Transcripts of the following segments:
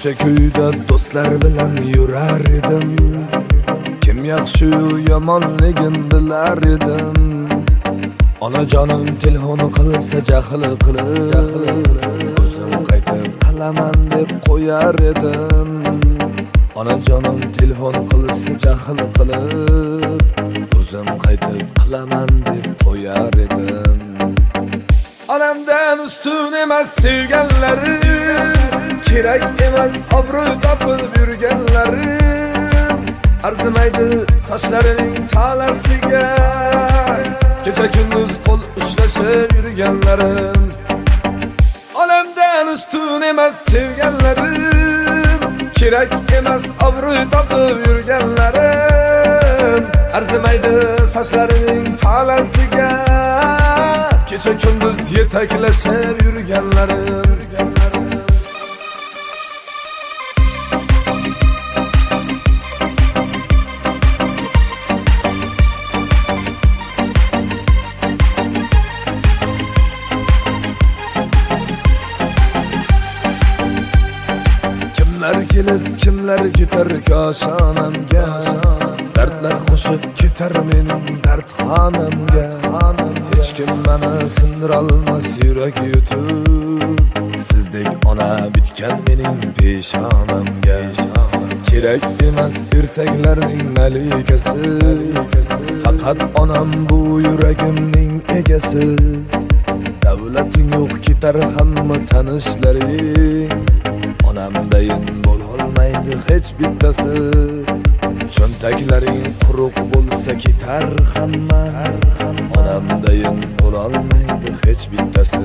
ko'cha ko'yda do'stlar bilan yurar edim. Kim yaxshi yomonligin bilar edim. Onajonim telefon qilsa jahl qilib, o'zim qaytib qilaman deb qo'yar edim. Onajonim telefon qilsa jahl qilib, o'zim qaytib qilaman deb qo'yar edim. Onamdan ustun emas sevganlarim, kerak emas obro' topib yurganlarim. Arzimaydi sochlarining talasiga, kecha kunduz qo'l ushlashib yurganlarim. Onamdan ustun emas sevganlarim, kerak emas obro' topib yurganlarim. Arzimaydi sochlarining talasiga, kecha kunduz yetaklashib yurganlarim. Kimlar kelib, kimlar ketar koshonamga, dardlar qo'shib ketar mening dardxonamga. Hech kim meni sindirolmas yurak yutib, sizdek ona bitgan mening peshonamga. Kerak emas ertaklarning malikasi, faqat onam bu yuragimning egasi. Davlating yo'q ketar hamma tanishlaring, onamdayin bo'lolmaydi hech bittasi. Cho'ntaklaring quruq bo'lsa ketar hamma, onamdayin bo'lolmaydi hech bittasi.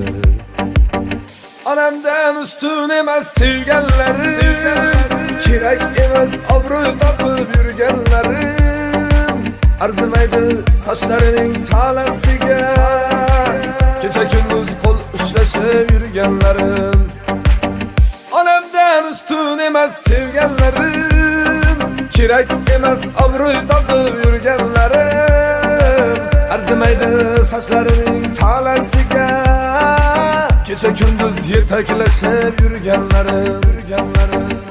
Onamdan ustun emas sevganlarim, kerak emas obro' topib yurganlarim. Arzimaydi sochlarining talasiga, kecha kunduz qo'l ushlashib yurganlarim. Onamdan ustun emas sevganlarim, kerak emas obro' topib yurganlarim. Arzimaydi sochlarining talasiga, kecha kunduz yetaklashib yurganlarim.